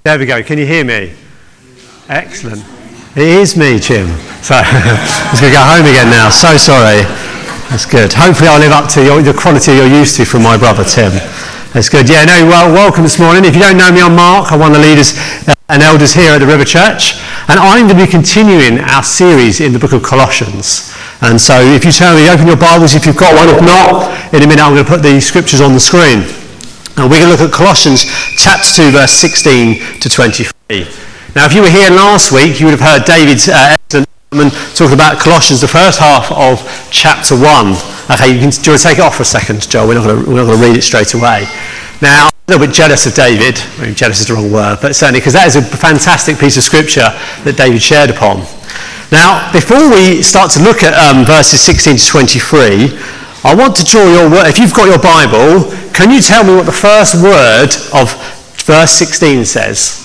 There we go. Can you hear me? Excellent. It is me, Jim. So I'm just going to go home again now. So sorry. That's good. Hopefully I'll live up to the quality you're used to from my brother, Tim. That's good. Yeah, no, well, welcome this morning. If you don't know me, I'm Mark. I'm one of the leaders and elders here at the River Church. And I'm going to be continuing our series in the book of Colossians. And so if you open your Bibles if you've got one. If not, in a minute I'm going to put the scriptures on the screen. And we're going to look at Colossians chapter 2, verse 16 to 23. Now, if you were here last week, you would have heard David's excellent sermon talking about Colossians, the first half of chapter 1. Okay, do you want to take it off for a second, Joel? We're not going to read it straight away. Now, I'm a little bit jealous of David. I mean, jealous is the wrong word, but certainly because that is a fantastic piece of scripture that David shared upon. Now, before we start to look at verses 16 to 23, I want to draw your word. If you've got your Bible, can you tell me what the first word of verse 16 says?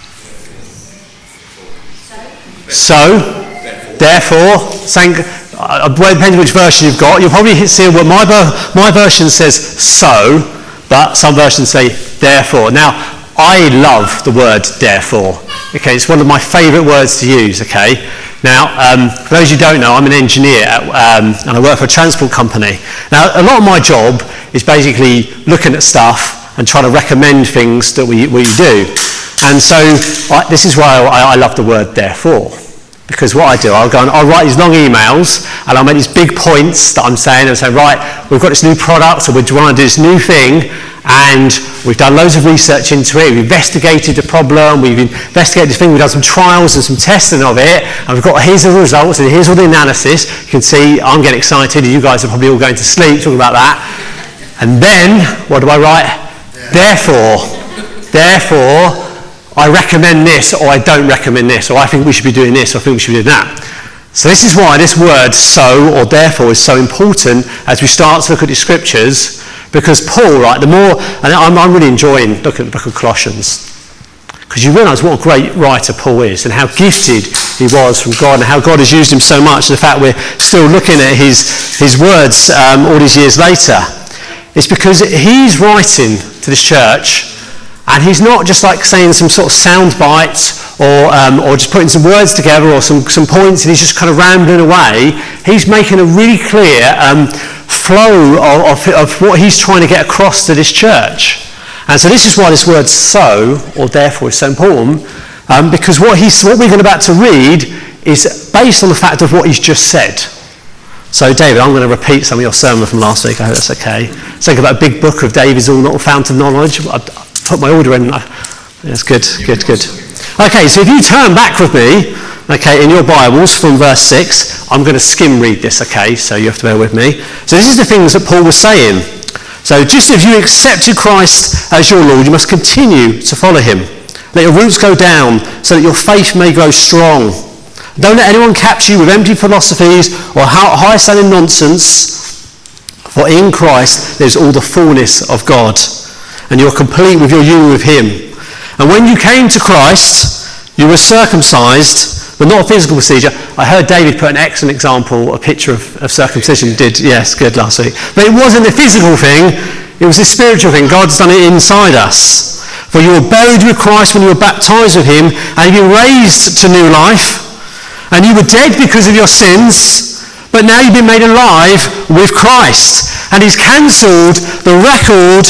So, therefore, it depends which version you've got. You'll probably see what my version says so, but some versions say therefore. Now, I love the word therefore. Okay, it's one of my favourite words to use. Okay, now for those who don't know, I'm an engineer and I work for a transport company. Now, a lot of my job is basically looking at stuff and trying to recommend things that we do. And so this is why I love the word therefore. Because what I do, I'll write these long emails and I'll make these big points that I'm saying. And say, right, we've got this new product, so we're trying to do this new thing, and we've done loads of research into it. We've investigated the problem, we've investigated this thing, we've done some trials and some testing of it, and we've got here's the results and here's all the analysis. You can see I'm getting excited, and you guys are probably all going to sleep talking about that. And then, what do I write? Therefore, I recommend this, or I don't recommend this, or I think we should be doing this, or I think we should be doing that. So this is why this word so or therefore is so important as we start to look at the scriptures, because Paul, right, and I'm really enjoying looking at the book of Colossians, because you realise what a great writer Paul is, and how gifted he was from God, and how God has used him so much, and the fact we're still looking at his words all these years later. It's because he's writing to this church, and he's not just like saying some sort of sound bites or just putting some words together or some points, and he's just kind of rambling away. He's making a really clear flow of what he's trying to get across to this church. And so this is why this word so or therefore is so important, because what we're about to read is based on the fact of what he's just said. So David, I'm going to repeat some of your sermon from last week. I hope that's okay. Think about a big book of David's all fountain knowledge. Put my order in. That's good. Okay, so if you turn back with me, okay, in your Bibles from verse 6, I'm going to skim read this, okay, so you have to bear with me. So this is the things that Paul was saying. So just as you accepted Christ as your Lord, you must continue to follow him. Let your roots go down so that your faith may grow strong. Don't let anyone capture you with empty philosophies or high-sounding nonsense, for in Christ there's all the fullness of God, and you're complete with your union with him. And when you came to Christ, you were circumcised, but not a physical procedure. I heard David put an excellent example, a picture of circumcision. Yes, good last week. But it wasn't a physical thing, it was a spiritual thing. God's done it inside us. For you were buried with Christ when you were baptized with him, and you've been raised to new life. And you were dead because of your sins, but now you've been made alive with Christ. And he's cancelled the record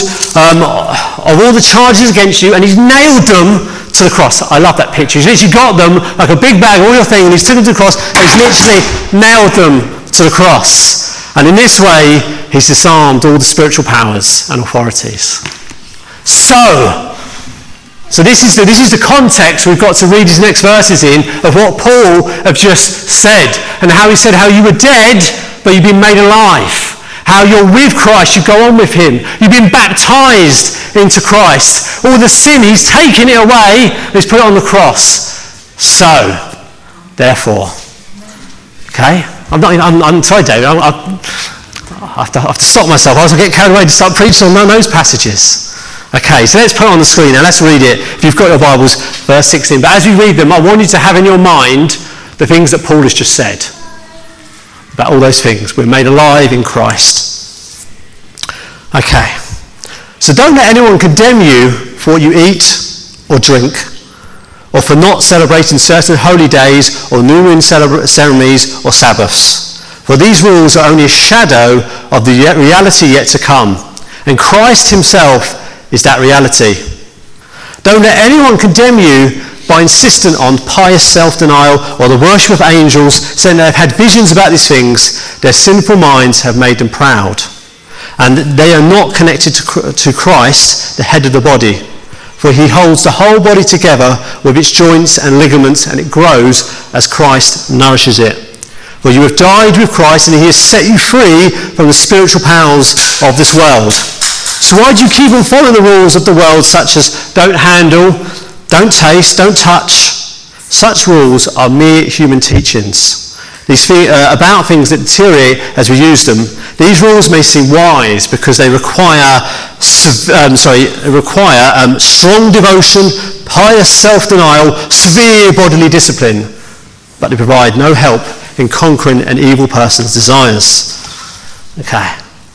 of all the charges against you, and he's nailed them to the cross. I love that picture. He's literally got them like a big bag, all your thing, and he's took them to the cross, and he's literally nailed them to the cross. And in this way, he's disarmed all the spiritual powers and authorities. So this is the context we've got to read his next verses in of what Paul have just said, and how he said how you were dead, but you've been made alive. How you're with Christ, you go on with him. You've been baptized into Christ. All the sin, he's taken it away, and he's put it on the cross. So, therefore. Okay? I'm sorry, David. I have to stop myself. I was going to get carried away to start preaching on those passages. Okay, so let's put it on the screen now. Let's read it. If you've got your Bibles, verse 16. But as we read them, I want you to have in your mind the things that Paul has just said. About all those things. We're made alive in Christ. Okay. So don't let anyone condemn you for what you eat or drink or for not celebrating certain holy days or new moon ceremonies or Sabbaths. For these rules are only a shadow of the reality yet to come, and Christ himself is that reality. Don't let anyone condemn you by insisting on pious self-denial or the worship of angels, saying they have had visions about these things. Their sinful minds have made them proud, and they are not connected to Christ, the head of the body. For he holds the whole body together with its joints and ligaments, and it grows as Christ nourishes it. For you have died with Christ, and he has set you free from the spiritual powers of this world. So why do you keep on following the rules of the world, such as don't handle, don't taste, don't touch? Such rules are mere human teachings. These about things that deteriorate as we use them. These rules may seem wise because they require strong devotion, pious self-denial, severe bodily discipline, but they provide no help in conquering an evil person's desires. Okay.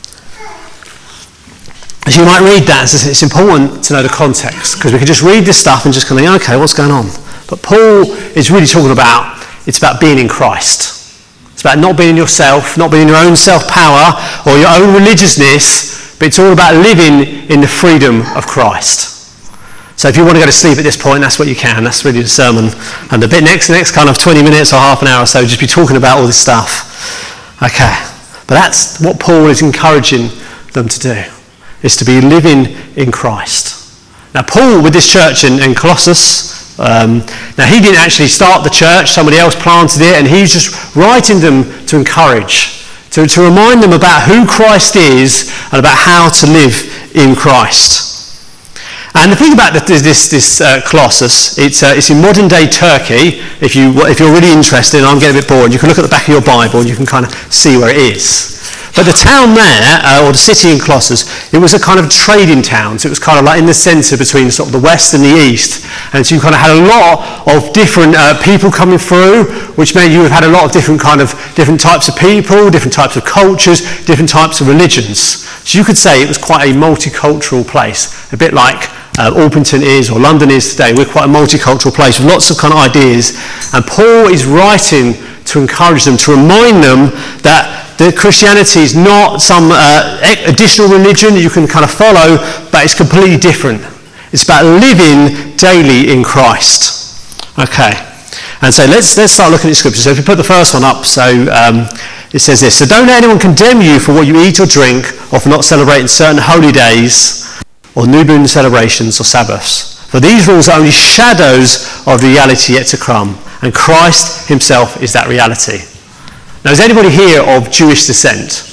As you might read that, it's important to know the context, because we can just read this stuff and just kind of think, okay, what's going on? But Paul is really talking about, it's about being in Christ. It's about not being in yourself, not being in your own self-power or your own religiousness, but it's all about living in the freedom of Christ. So if you want to go to sleep at this point, that's what you can. That's really the sermon. And the next kind of 20 minutes or half an hour or so, just be talking about all this stuff. Okay. But that's what Paul is encouraging them to do, is to be living in Christ. Now Paul, with this church in Colossus, now he didn't actually start the church, somebody else planted it, and he's just writing them to encourage, to remind them about who Christ is and about how to live in Christ. And the thing about this Colossus, it's in modern day Turkey. If you're really interested, and I'm getting a bit bored, you can look at the back of your Bible and you can kind of see where it is. But the town there, or the city in Colossus, it was a kind of trading town. So it was kind of like in the centre between sort of the west and the east. And so you kind of had a lot of different people coming through, which meant you had a lot of different types of people, different types of cultures, different types of religions. So you could say it was quite a multicultural place, a bit like Orpington is or London is today. We're quite a multicultural place with lots of kind of ideas. And Paul is writing to encourage them, to remind them that Christianity is not some additional religion that you can kind of follow, but it's completely different. It's about living daily in Christ. Okay. And so let's start looking at Scripture. So if you put the first one up, so it says this: so don't let anyone condemn you for what you eat or drink, or for not celebrating certain holy days, or new moon celebrations or Sabbaths. For these rules are only shadows of the reality yet to come, and Christ himself is that reality. Now, is anybody here of Jewish descent?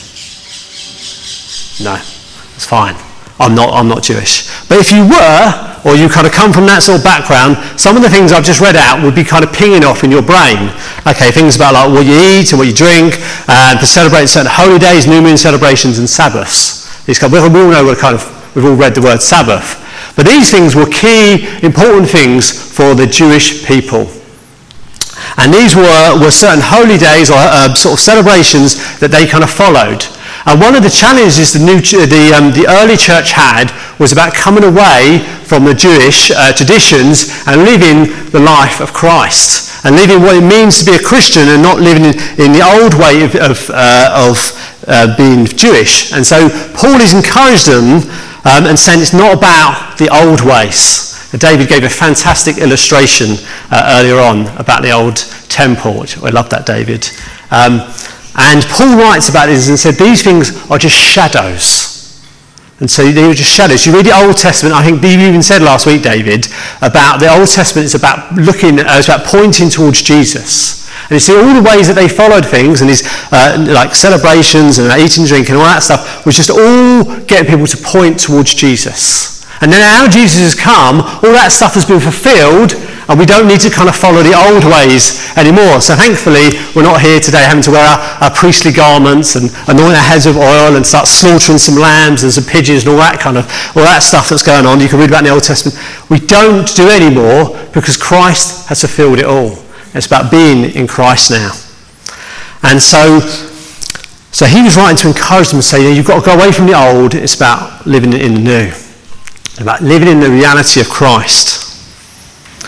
No, that's fine. I'm not Jewish. But if you were, or you kind of come from that sort of background, some of the things I've just read out would be kind of pinging off in your brain. Okay, things about like what you eat and what you drink, and to celebrate certain holy days, new moon celebrations, and Sabbaths. We all know we've all read the word Sabbath. But these things were key, important things for the Jewish people. And these were certain holy days or sort of celebrations that they kind of followed. And one of the challenges the early church had was about coming away from the Jewish traditions and living the life of Christ, and living what it means to be a Christian and not living in the old way of being Jewish. And so Paul has encouraged them and saying it's not about the old ways. David gave a fantastic illustration earlier on about the old temple, which I love that, David. And Paul writes about this and said these things are just shadows. And so they were just shadows. You read the Old Testament, I think you even said last week, David, about the Old Testament is about it's about pointing towards Jesus. And you see all the ways that they followed things, and these like celebrations and eating, drinking, all that stuff, was just all getting people to point towards Jesus. And then now Jesus has come, all that stuff has been fulfilled, and we don't need to kind of follow the old ways anymore. So thankfully, we're not here today having to wear our priestly garments and anoint our heads with oil and start slaughtering some lambs and some pigeons and all that stuff that's going on. You can read about in the Old Testament. We don't do anymore because Christ has fulfilled it all. It's about being in Christ now. And so he was writing to encourage them and say, you've got to go away from the old. It's about living in the new. About living in the reality of Christ.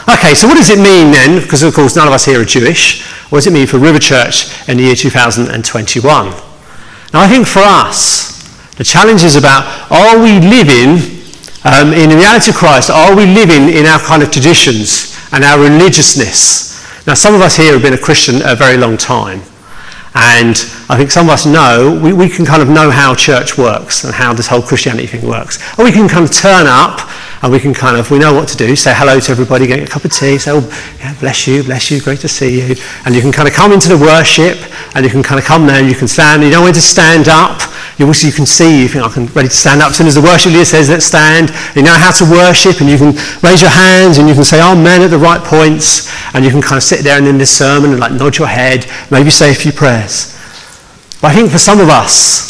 Okay, so what does it mean then? Because of course none of us here are Jewish. What does it mean for River Church in the year 2021? Now I think for us, the challenge is about, are we living in the reality of Christ? Are we living in our kind of traditions and our religiousness? Now some of us here have been a Christian a very long time. And I think some of us know, we can kind of know how church works and how this whole Christianity thing works. Or we can kind of turn up and we know what to do, say hello to everybody, get a cup of tea, say, oh, yeah, bless you, great to see you. And you can kind of come into the worship and you can kind of come there and you can stand, you know when to stand up. You can see, you think, I'm ready to stand up. As soon as the worship leader says, let's stand, you know how to worship and you can raise your hands and you can say amen at the right points and you can kind of sit there and in this sermon and like nod your head, maybe say a few prayers. But I think for some of us,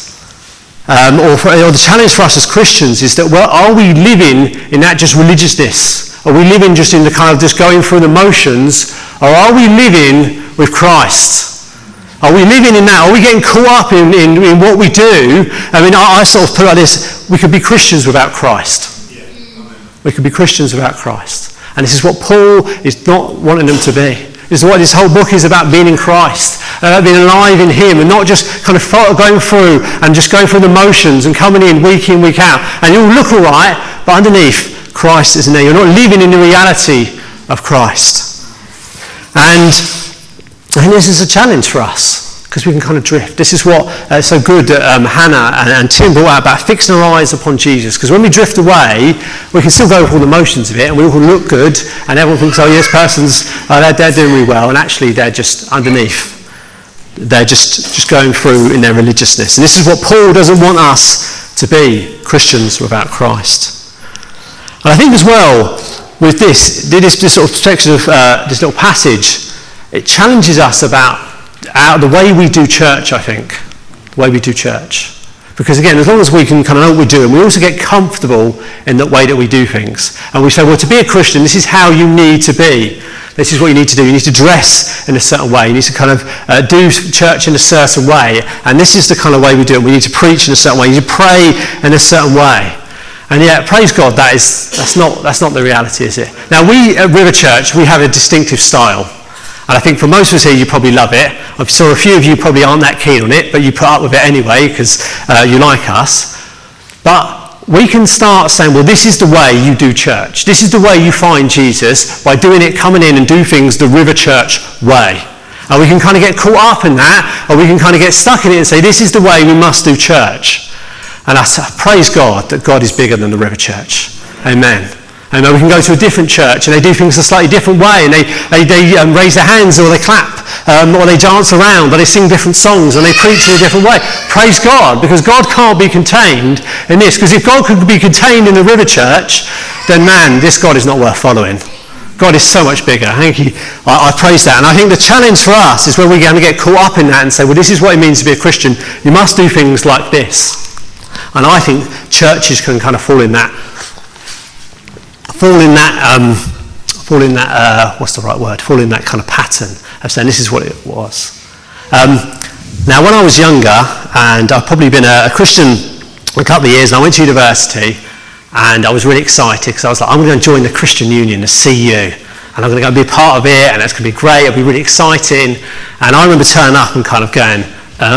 or the challenge for us as Christians is that, well, are we living in that just religiousness? Are we living just in the kind of just going through the motions? Or are we living with Christ? Are we living in that? Are we getting caught up in what we do? I mean, I sort of put it like this, we could be Christians without Christ. We could be Christians without Christ. And this is what Paul is not wanting them to be. This is what this whole book is about, being in Christ, being alive in him, and not just kind of going through and just going through the motions and coming in, week out. And you'll look all right, but underneath, Christ isn't there. You're not living in the reality of Christ. And I think this is a challenge for us, because we can kind of drift. This is what so good Hannah and Tim brought out about fixing our eyes upon Jesus. Because when we drift away, we can still go through all the motions of it, and we all look good, and everyone thinks, oh, yes, they're doing really well, and actually they're just underneath. They're just going through in their religiousness. And this is what Paul doesn't want us to be, Christians without Christ. And I think as well, with this sort of section of this little passage, it challenges us about the way we do church, I think. The way we do church. Because again, as long as we can kind of know what we do, and we also get comfortable in the way that we do things. And we say, well, to be a Christian, this is how you need to be. This is what you need to do. You need to dress in a certain way. You need to kind of do church in a certain way. And this is the kind of way we do it. We need to preach in a certain way. You need to pray in a certain way. And yet, praise God, that's not the reality, is it? Now, we at River Church, we have a distinctive style. And I think for most of us here, you probably love it. I'm sure a few of you probably aren't that keen on it, but you put up with it anyway because you like us. But we can start saying, well, this is the way you do church. This is the way you find Jesus, by doing it, coming in and do things the River Church way. And we can kind of get caught up in that, or we can kind of get stuck in it and say, this is the way we must do church. And I praise God that God is bigger than the River Church. Amen. And we can go to a different church and they do things a slightly different way, and they raise their hands, or they clap, or they dance around, or they sing different songs, and they preach in a different way. Praise God, because God can't be contained in this. Because if God could be contained in the River Church, then man, this God is not worth following. God is so much bigger. I praise that. And I think the challenge for us is when we're going to get caught up in that and say, well, this is what it means to be a Christian. You must do things like this. And I think churches can kind of fall in that kind of pattern of saying this is what it was. Now, when I was younger, and I've probably been a Christian a couple of years, and I went to university, and I was really excited because I was like, I'm going to join the Christian Union, the CU, and I'm going to go be a part of it, and it's going to be great, it'll be really exciting. And I remember turning up and kind of going,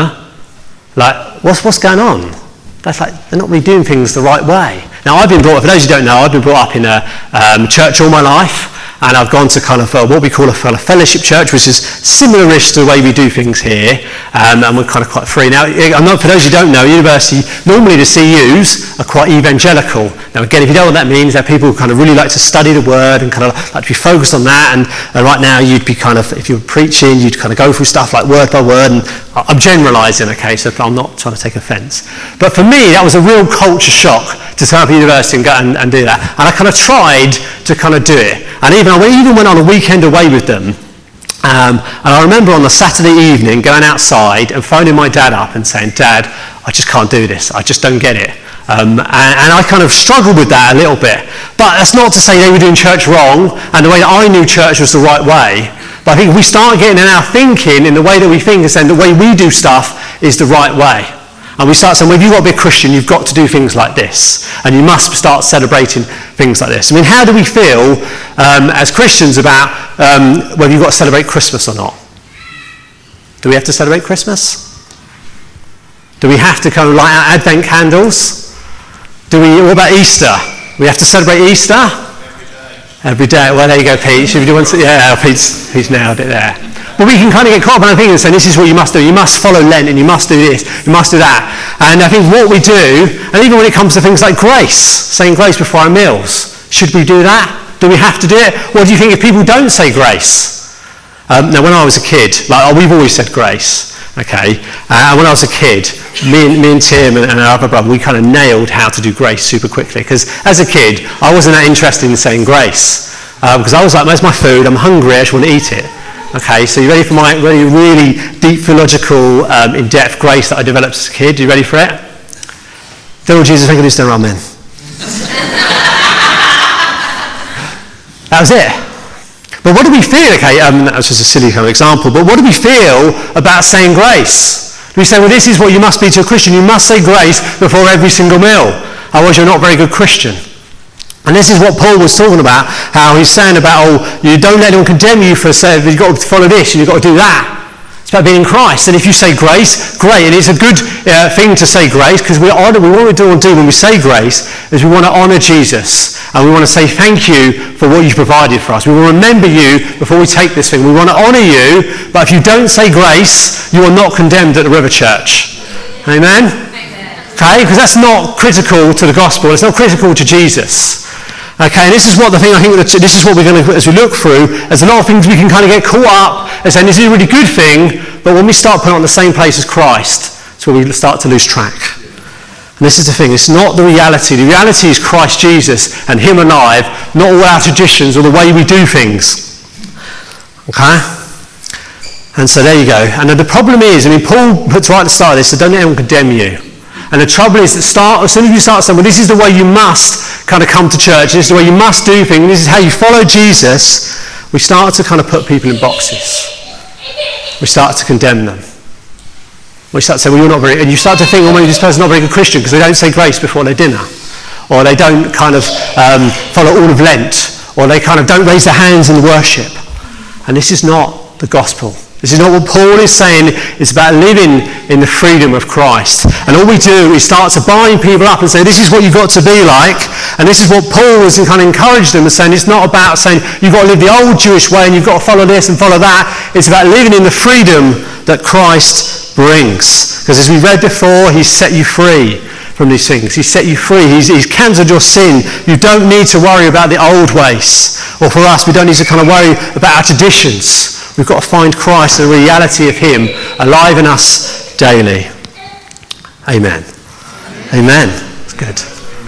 what's going on? That's like, they're not really doing things the right way. Now, I've been brought up, for those who don't know, I've been brought up in a church all my life, and I've gone to kind of what we call a fellowship church, which is similar-ish to the way we do things here, and we're kind of quite free. Now, for those who don't know, university, normally the CUs are quite evangelical. Now, again, if you don't know what that means, they're people who kind of really like to study the word and kind of like to be focused on that, and right now you'd be kind of, if you were preaching, you'd kind of go through stuff like word by word, and I'm generalising, okay, so I'm not trying to take offence. But for me, that was a real culture shock to turn up at university and go and do that. And I kind of tried to kind of do it. And I even went on a weekend away with them. And I remember on the Saturday evening going outside and phoning my dad up and saying, Dad, I just can't do this. I just don't get it. And I kind of struggled with that a little bit. But that's not to say they were doing church wrong and the way that I knew church was the right way. But I think if we start getting in our thinking in the way that we think and saying the way we do stuff is the right way. And we start saying, well, if you've got to be a Christian, you've got to do things like this. And you must start celebrating things like this. I mean, how do we feel as Christians about whether you've got to celebrate Christmas or not? Do we have to celebrate Christmas? Do we have to kind of light out Advent candles? What about Easter? We have to celebrate Easter? Every day. Well, there you go, Pete. Should we do one? Yeah, Pete's nailed it there. But we can kind of get caught up in thinking and saying, this is what you must do. You must follow Lent and you must do this, you must do that. And I think what we do, and even when it comes to things like grace, saying grace before our meals, should we do that? Do we have to do it? What do you think if people don't say grace? Now, when I was a kid, we've always said grace, okay? When I was a kid, me and Tim and our other brother, we kind of nailed how to do grace super quickly. Because as a kid, I wasn't that interested in saying grace. Because I was like, where's my food? I'm hungry, I just want to eat it. Okay, so you ready for my really deep theological, in-depth grace that I developed as a kid? Are you ready for it? Dear Lord Jesus, thank you for this, amen. That was it. But what do we feel? Okay, that was just a silly kind of example. But what do we feel about saying grace? Do we say, well, this is what you must be to a Christian. You must say grace before every single meal. Otherwise, you're not a very good Christian. And this is what Paul was talking about, how he's saying about, you don't let anyone condemn you for saying, you've got to follow this and you've got to do that. It's about being in Christ. And if you say grace, great. And it's a good thing to say grace, because what we want to do when we say grace is we want to honour Jesus. And we want to say thank you for what you've provided for us. We will remember you before we take this thing. We want to honour you, but if you don't say grace, you are not condemned at the River Church. Amen? Okay, because that's not critical to the gospel. It's not critical to Jesus. Okay, and this is what the thing I think this is what we're going to, as we look through, there's a lot of things we can kind of get caught up and saying this is a really good thing, but when we start putting it on the same place as Christ, it's where we start to lose track. And this is the thing, it's not the reality. The reality is Christ Jesus and him alive, not all our traditions or the way we do things. Okay? And so there you go. And the problem is, Paul puts right at the start of this, so don't let anyone condemn you. And the trouble is that as soon as you start saying, well, this is the way you must kind of come to church, this is the way you must do things, this is how you follow Jesus, we start to kind of put people in boxes. We start to condemn them. We start to say, well, you're not very, and you start to think, well, maybe this person's not a very good Christian because they don't say grace before their dinner. Or they don't kind of follow all of Lent. Or they kind of don't raise their hands in worship. And this is not the gospel. This is not what Paul is saying. It's about living in the freedom of Christ. And all we do is start to bind people up and say, this is what you've got to be like. And this is what Paul has kind of encouraged them, and saying it's not about saying you've got to live the old Jewish way and you've got to follow this and follow that. It's about living in the freedom that Christ brings. Because as we read before, he's set you free from these things. He's set you free. He's cancelled your sin. You don't need to worry about the old ways. Or for us, we don't need to kind of worry about our traditions. We've got to find Christ and the reality of him alive in us daily. Amen. Amen. That's good.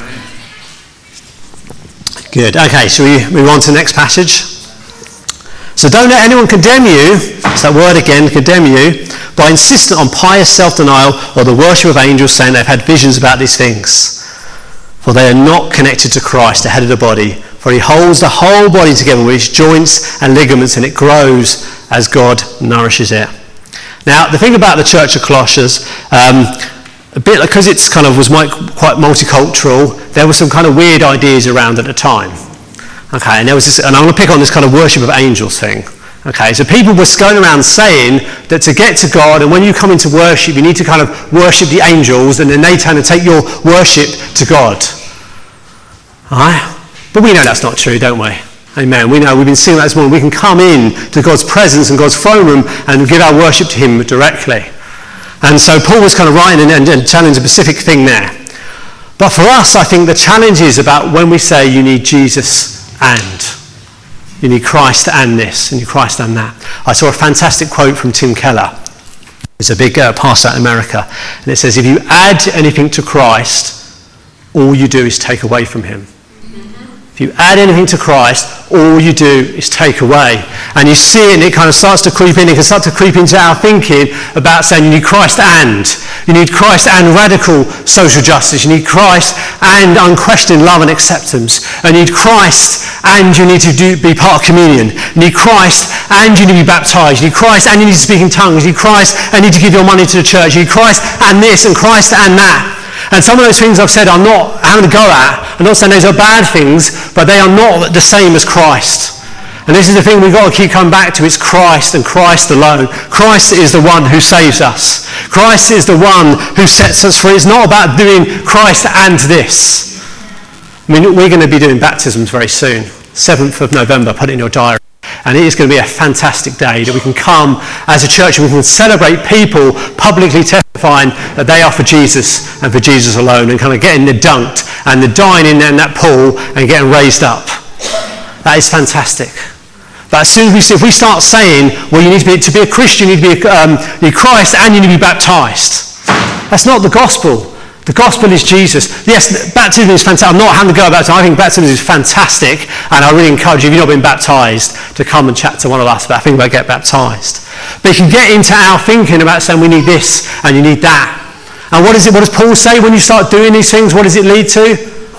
Good. Okay, shall we move on to the next passage? So don't let anyone condemn you, it's that word again, condemn you, by insisting on pious self-denial or the worship of angels, saying they've had visions about these things. For they are not connected to Christ, the head of the body. For he holds the whole body together with its joints and ligaments, and it grows as God nourishes it. Now, the thing about the Church of Colossians, a bit because it's kind of was quite multicultural, there were some kind of weird ideas around at the time. Okay, and there was this, and I'm going to pick on this kind of worship of angels thing. Okay, so people were going around saying that to get to God, and when you come into worship, you need to kind of worship the angels, and then they turn and take your worship to God. Alright? But we know that's not true, don't we? Amen. We know, we've been seeing that this morning. We can come in to God's presence and God's throne room and give our worship to him directly. And so Paul was kind of writing and challenging a specific thing there. But for us, I think the challenge is about when we say you need Jesus and. You need Christ and this, and you need Christ and that. I saw a fantastic quote from Tim Keller. He's a big pastor out in America. And it says, if you add anything to Christ, all you do is take away from him. If If you add anything to Christ, all you do is take away. And you see it, and it kind of starts to creep in. It can start to creep into our thinking about saying you need Christ and. You need Christ and radical social justice. You need Christ and unquestioned love and acceptance. You need Christ and you need to be part of communion. You need Christ and you need to be baptized. You need Christ and you need to speak in tongues. You need Christ and you need to give your money to the church. You need Christ and this and Christ and that. And some of those things I've said I'm not having to go at. I'm not saying those are bad things, but they are not the same as Christ. And this is the thing we've got to keep coming back to. It's Christ and Christ alone. Christ is the one who saves us. Christ is the one who sets us free. It's not about doing Christ and this. I mean, we're going to be doing baptisms very soon. 7th of November, put it in your diary. And it is going to be a fantastic day that we can come as a church and we can celebrate people publicly testifying that they are for Jesus and for Jesus alone, and kind of getting the dunked and the dying in that pool and getting raised up. That is fantastic. But as soon as if we start saying, well, you need to be a Christian, you need Christ and you need to be baptized. That's not the gospel. The gospel is Jesus. Yes, baptism is fantastic. I'm not having to go about baptism. I think baptism is fantastic, and I really encourage you, if you've not been baptised, to come and chat to one of us about thinking about getting baptised. But you can get into our thinking about saying we need this and you need that. And what does Paul say when you start doing these things? What does it lead to?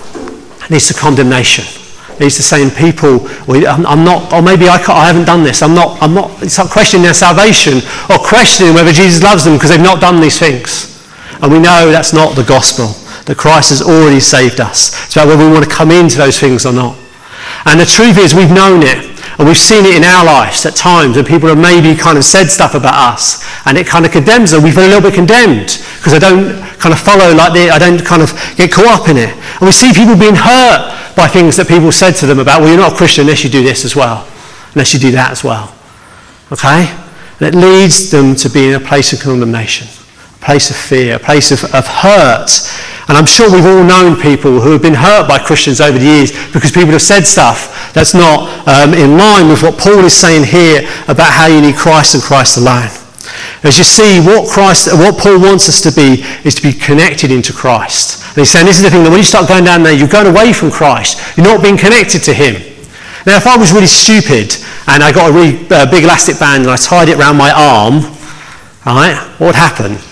It leads to condemnation. It leads to saying people, well, I'm not, or maybe I haven't done this. I'm not. It's not questioning their salvation or questioning whether Jesus loves them because they've not done these things. And we know that's not the gospel, that Christ has already saved us. It's about whether we want to come into those things or not. And the truth is, we've known it, and we've seen it in our lives at times when people have maybe kind of said stuff about us, and it kind of condemns them. We feel a little bit condemned, because I don't kind of follow like this, I don't kind of get caught up in it. And we see people being hurt by things that people said to them about, well, you're not a Christian unless you do this as well, unless you do that as well. Okay? And it leads them to be in a place of condemnation. Place of fear, a place of hurt. And I'm sure we've all known people who have been hurt by Christians over the years because people have said stuff that's not in line with what Paul is saying here about how you need Christ and Christ alone. As you see, what Paul wants us to be is to be connected into Christ. And he's saying this is the thing, that when you start going down there, you're going away from Christ. You're not being connected to him. Now, if I was really stupid and I got a really big elastic band and I tied it around my arm, right, what would happen?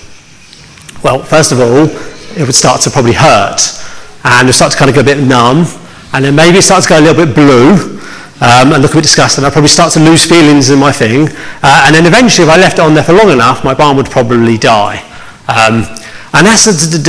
Well, first of all, it would start to probably hurt, and it would start to kind of go a bit numb, and then maybe it starts to go a little bit blue, and look a bit disgusting. I'd probably start to lose feelings in my thing, and then eventually, if I left it on there for long enough, my arm would probably die. And that's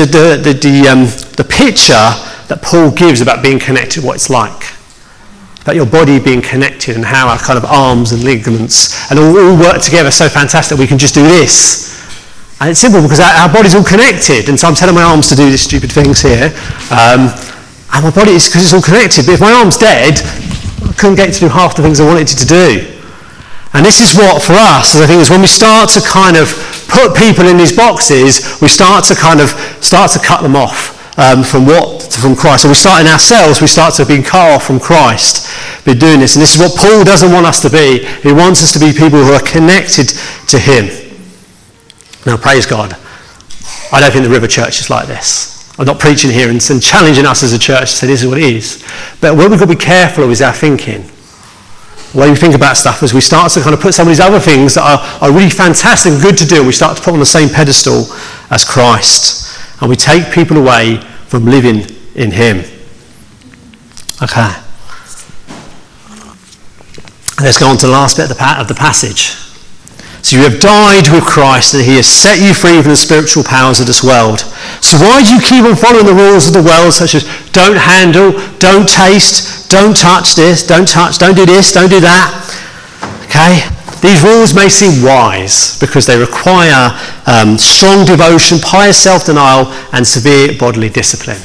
the picture that Paul gives about being connected, what it's like. About your body being connected and how our kind of arms and ligaments and all work together so fantastic we can just do this. And it's simple because our body's all connected, and so I'm telling my arms to do these stupid things here, and my body is because it's all connected. But if my arm's dead, I couldn't get to do half the things I wanted it to do. And this is what, for us, I think, is when we start to kind of put people in these boxes, we start to cut them off from Christ. And we start in ourselves, we start to be cut off from Christ by doing this. And this is what Paul doesn't want us to be. He wants us to be people who are connected to him. Now, praise God, I don't think the River Church is like this. I'm not preaching here and challenging us as a church to say this is what it is. But what we've got to be careful of is our thinking. The way we think about stuff is we start to kind of put some of these other things that are really fantastic and good to do, and we start to put on the same pedestal as Christ. And we take people away from living in him. Okay. Let's go on to the last bit of the passage. So you have died with Christ, and he has set you free from the spiritual powers of this world. So why do you keep on following the rules of the world, such as don't handle, don't taste, don't touch this, don't do this, don't do that? Okay? These rules may seem wise because they require strong devotion, pious self-denial, and severe bodily discipline.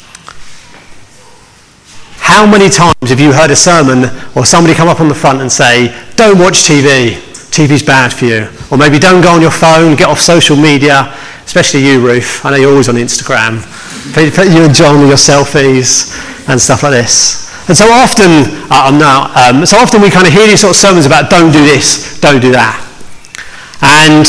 How many times have you heard a sermon or somebody come up on the front and say, don't watch TV? TV's bad for you. Or maybe don't go on your phone, get off social media, especially you, Ruth. I know you're always on Instagram. You and John with your selfies and stuff like this. And so often, we kind of hear these sort of sermons about don't do this, don't do that. And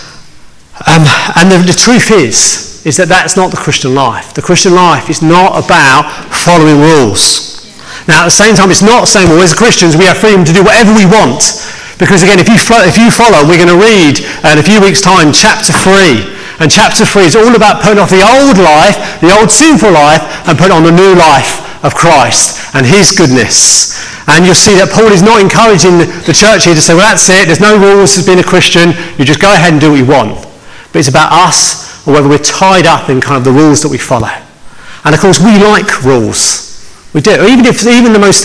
the truth is that that's not the Christian life. The Christian life is not about following rules. Now, at the same time, it's not saying, well, as Christians, we have freedom to do whatever we want. Because again, if you follow, we're going to read in a few weeks' time, chapter 3. And chapter 3 is all about putting off the old life, the old sinful life, and putting on the new life of Christ and his goodness. And you'll see that Paul is not encouraging the church here to say, well, that's it, there's no rules as being a Christian, you just go ahead and do what you want. But it's about us, or whether we're tied up in kind of the rules that we follow. And of course, we like rules. We do. Even the most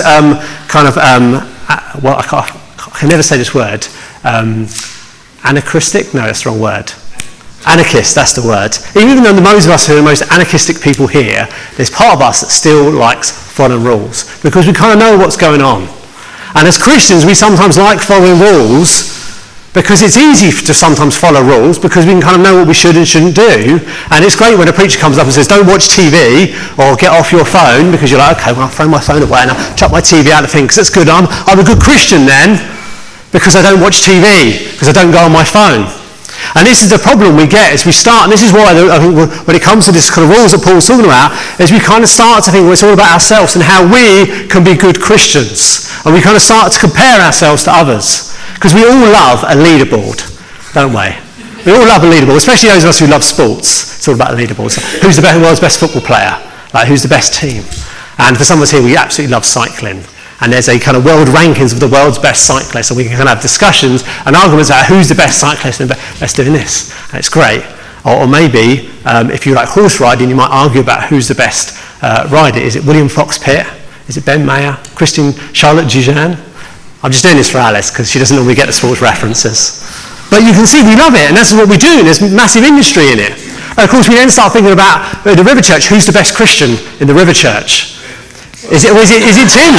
well, I can never say this word. Anarchistic? No, that's the wrong word. Anarchist, that's the word. Even though most of us are the most anarchistic people here, there's part of us that still likes following rules because we kind of know what's going on. And as Christians, we sometimes like following rules because it's easy to sometimes follow rules because we can kind of know what we should and shouldn't do. And it's great when a preacher comes up and says, don't watch TV or get off your phone, because you're like, okay, well, I'll throw my phone away and I'll chuck my TV out of the thing because that's good. I'm a good Christian then because I don't watch TV, because I don't go on my phone. And this is the problem we get as we start, and this is why I think when it comes to this kind of rules that Paul's talking about, is we kind of start to think, well, it's all about ourselves and how we can be good Christians. And we kind of start to compare ourselves to others. Because we all love a leaderboard, don't we? We all love a leaderboard, especially those of us who love sports. It's all about the leaderboards. Who's the world's best football player? Like, who's the best team? And for some of us here, we absolutely love cycling. And there's a kind of world rankings of the world's best cyclists, and we can kind of have discussions and arguments about who's the best cyclist and best doing this. And it's great. Or maybe, if you like horse riding, you might argue about who's the best rider. Is it William Fox Pitt? Is it Ben Mayer? Charlotte Gijane? I'm just doing this for Alice because she doesn't normally get the sports references. But you can see we love it, and that's what we do, and there's massive industry in it. And of course, we then start thinking about the River Church. Who's the best Christian in the River Church? Is it Tim?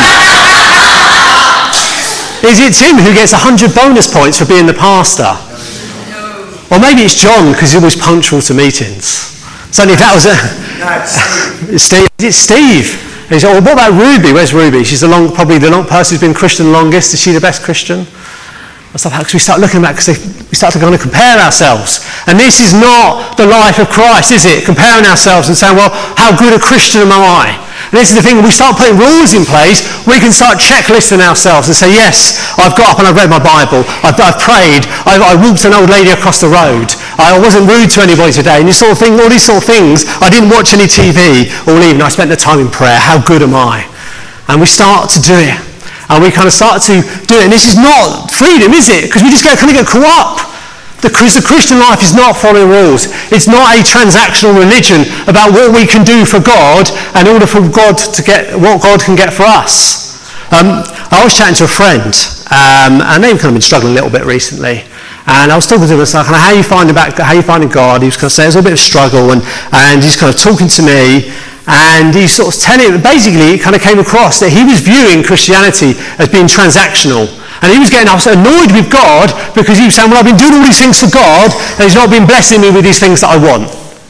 Is it Tim who gets 100 bonus points for being the pastor? Or maybe it's John because he was punctual to meetings. Certainly if that was Steve. It's Steve. And he said, well, what about Ruby? Where's Ruby? She's probably the person who's been Christian the longest. Is she the best Christian? Because we start looking at that because we start to kind of compare ourselves. And this is not the life of Christ, is it? Comparing ourselves and saying, well, how good a Christian am I? And this is the thing, when we start putting rules in place, we can start checklisting ourselves and say, yes, I've got up and I've read my Bible, I've prayed, I walked an old lady across the road, I wasn't rude to anybody today, and all these sort of things, I didn't watch any TV all evening, I spent the time in prayer, how good am I? And we start to do it, and we kind of start to do it, and this is not freedom, is it? Because we just kind of get caught up. The Christian life is not following rules. It's not a transactional religion about what we can do for God in order for God to get what God can get for us. I was chatting to a friend, and they've kind of been struggling a little bit recently. And I was talking to him and saying, how are you finding God? He was kind of saying there's a bit of struggle, and he's kind of talking to me, and he's sort of telling me, basically it kind of came across that he was viewing Christianity as being transactional. And he was getting annoyed with God because he was saying, well, I've been doing all these things for God and he's not been blessing me with these things that I want.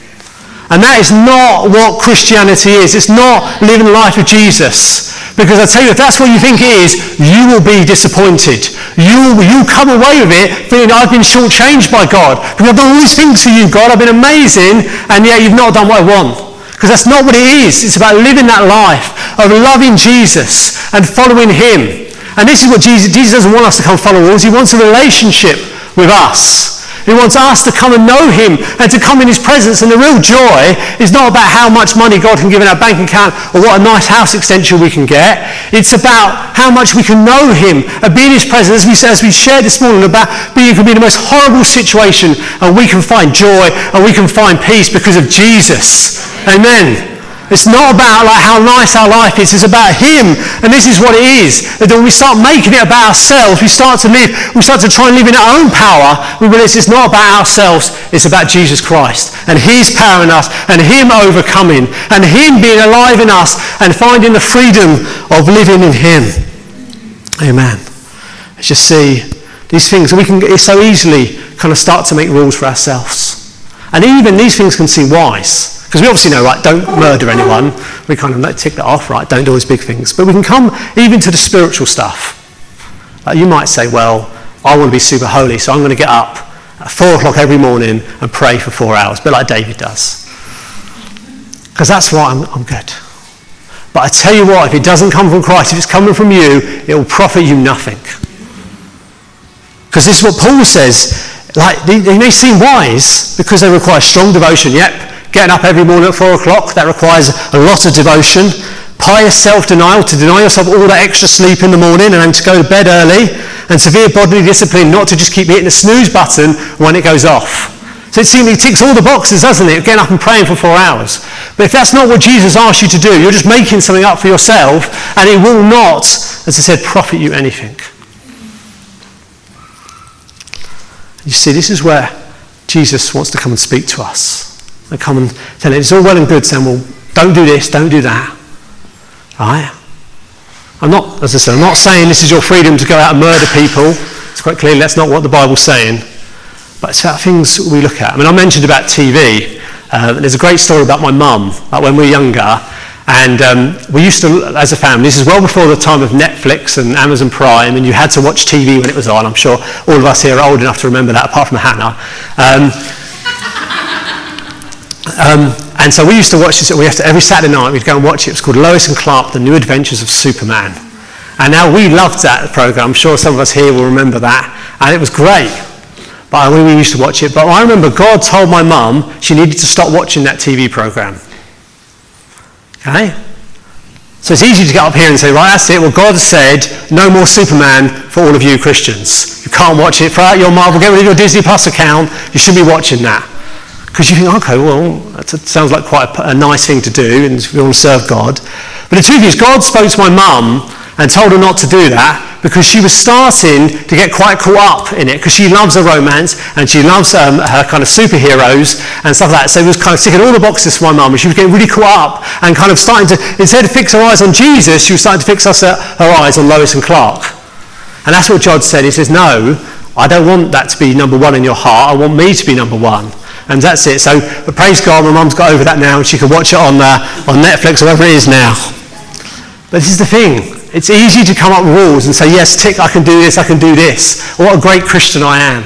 And that is not what Christianity is. It's not living the life of Jesus. Because I tell you, if that's what you think it is, you will be disappointed. You'll come away with it feeling, I've been shortchanged by God. Because I've done all these things for you, God. I've been amazing, and yet you've not done what I want. Because that's not what it is. It's about living that life of loving Jesus and following him. And this is what Jesus doesn't want us to come follow rules. He wants a relationship with us. He wants us to come and know him and to come in his presence. And the real joy is not about how much money God can give in our bank account or what a nice house extension we can get. It's about how much we can know him and be in his presence. As we shared this morning about you can be in the most horrible situation and we can find joy and we can find peace because of Jesus. Amen. It's not about like how nice our life is. It's about him. And this is what it is. That when we start making it about ourselves, we start to try and live in our own power. We realize it's not about ourselves. It's about Jesus Christ and his power in us and him overcoming and him being alive in us and finding the freedom of living in him. Amen. Let's just see these things. We can so easily kind of start to make rules for ourselves. And even these things can seem wise. Because we obviously know, right, don't murder anyone. We kind of tick that off, right, don't do all these big things. But we can come even to the spiritual stuff. Like you might say, well, I want to be super holy, so I'm going to get up at 4 o'clock every morning and pray for 4 hours, a bit like David does. Because that's why I'm good. But I tell you what, if it doesn't come from Christ, if it's coming from you, it will profit you nothing. Because this is what Paul says. Like, they may seem wise because they require strong devotion. Yep, getting up every morning at 4 o'clock, that requires a lot of devotion. Pious self-denial, to deny yourself all that extra sleep in the morning and then to go to bed early. And severe bodily discipline, not to just keep hitting the snooze button when it goes off. So it seems it ticks all the boxes, doesn't it? Getting up and praying for 4 hours. But if that's not what Jesus asked you to do, you're just making something up for yourself, and it will not, as I said, profit you anything. You see, this is where Jesus wants to come and speak to us. And come and tell it. It's all well and good saying, well, don't do this, don't do that. Right? I'm not, as I said, I'm not saying this is your freedom to go out and murder people. It's quite clear that's not what the Bible's saying. But it's about things we look at. I mean, I mentioned about TV. There's a great story about my mum, like when we were younger. And we used to, as a family, this is well before the time of Netflix and Amazon Prime, and you had to watch TV when it was on. I'm sure all of us here are old enough to remember that, apart from Hannah. And so we used to watch this, every Saturday night we'd go and watch it. It was called Lois and Clark, The New Adventures of Superman. And now we loved that programme. I'm sure some of us here will remember that. And it was great. But we used to watch it. But I remember God told my mum she needed to stop watching that TV programme. Okay? So it's easy to get up here and say, right, that's it. Well, God said, no more Superman for all of you Christians. You can't watch it. Throw out your Marvel, get rid of your Disney Plus account. You shouldn't be watching that. Because you think, okay, well, that sounds like quite a nice thing to do, and if you want to serve God. But the truth is, God spoke to my mum and told her not to do that because she was starting to get quite caught up in it because she loves a romance and she loves her kind of superheroes and stuff like that. So it was kind of ticking all the boxes for my mum, and she was getting really caught up and kind of starting to, instead of fix her eyes on Jesus, she was starting to fix her eyes on Lois and Clark. And that's what God said. He says, no, I don't want that to be number one in your heart. I want me to be number one. And that's it. So, but praise God, my mum's got over that now, and she can watch it on Netflix or wherever it is now. But this is the thing. It's easy to come up with rules and say, yes, tick, I can do this, I can do this. What a great Christian I am.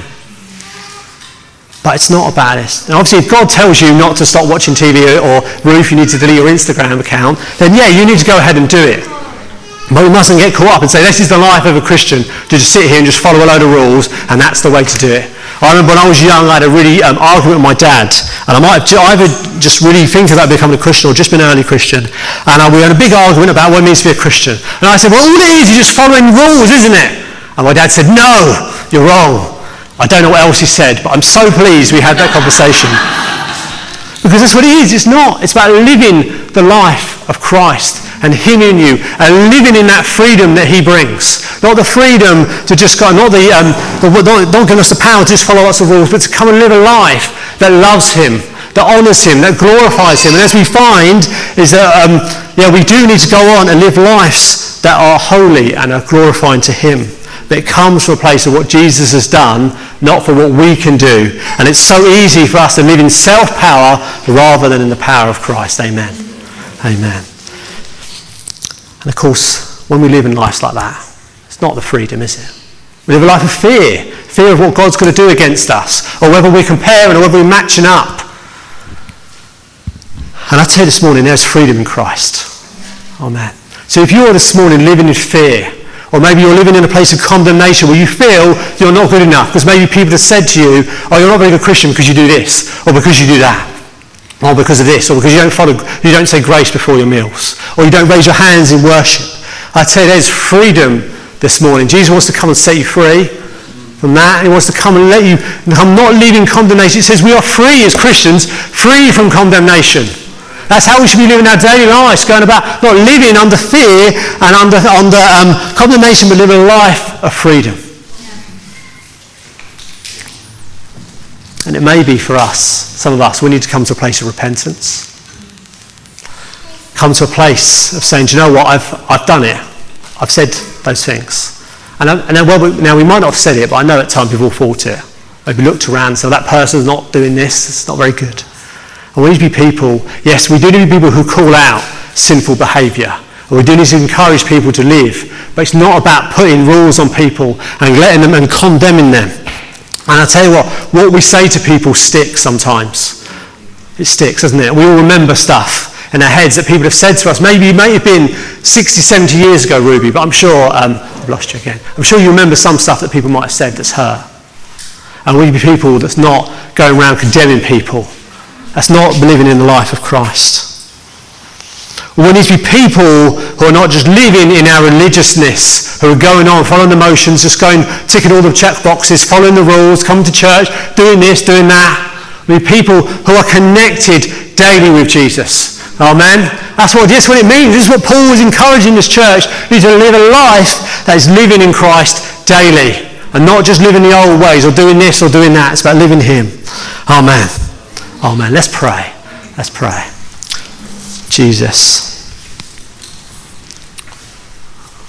But it's not about this. And obviously, if God tells you not to stop watching TV, or Ruth, you need to delete your Instagram account, then yeah, you need to go ahead and do it. But we mustn't get caught up and say, this is the life of a Christian, to just sit here and just follow a load of rules, and that's the way to do it. I remember when I was young, I had a really argument with my dad, and I might have either just really thinking about becoming a Christian or just been an early Christian. And we had a big argument about what it means to be a Christian. And I said, well, all it is just following rules, isn't it? And my dad said, no, you're wrong. I don't know what else he said, but I'm so pleased we had that conversation. Because that's what it is. It's not. It's about living the life of Christ and Him in you, and living in that freedom that He brings. Not the freedom to just go, not giving us the power to just follow lots of rules, but to come and live a life that loves Him, that honours Him, that glorifies Him. And as we find is that we do need to go on and live lives that are holy and are glorifying to Him. But it comes from a place of what Jesus has done, not for what we can do. And it's so easy for us to live in self-power rather than in the power of Christ. Amen. Amen. And of course, when we live in lives like that, it's not the freedom, is it? We live a life of fear of what God's going to do against us, or whether we're comparing, or whether we're matching up. And I tell you this morning, there's freedom in Christ. Amen. So if you're this morning living in fear, or maybe you're living in a place of condemnation where you feel you're not good enough, because maybe people have said to you, oh, you're not a very good Christian because you do this, or because you do that. Or because of this, or because you don't say grace before your meals, or you don't raise your hands in worship. I tell you, there's freedom this morning. Jesus wants to come and set you free from that. He wants to come and let you come, not living condemnation. It says we are free as Christians, free from condemnation. That's how we should be living our daily lives, going about not living under fear and under condemnation, but living a life of freedom. And it may be for us, some of us, we need to come to a place of repentance. Come to a place of saying, do you know what, I've done it. I've said those things. Now we might not have said it, but I know at times we've all thought it. Maybe looked around, so that person's not doing this, it's not very good. And we need to be people, yes, we do need to be people who call out sinful behaviour. And we do need to encourage people to live. But it's not about putting rules on people and letting them and condemning them. And I tell you what we say to people sticks sometimes. It sticks, doesn't it? We all remember stuff. in our heads that people have said to us. Maybe it may have been 60, 70 years ago, Ruby, but I'm sure, I've lost you again. I'm sure you remember some stuff that people might have said that's hurt. And we be people that's not going around condemning people. That's not believing in the life of Christ. We need to be people who are not just living in our religiousness, who are going on, following the motions, just going, ticking all the check boxes, following the rules, coming to church, doing this, doing that. We need people who are connected daily with Jesus. Amen? That's what it means. This is what Paul was encouraging this church. You need to live a life that is living in Christ daily. And not just living the old ways or doing this or doing that. It's about living him. Amen. Amen. Let's pray. Let's pray. Jesus.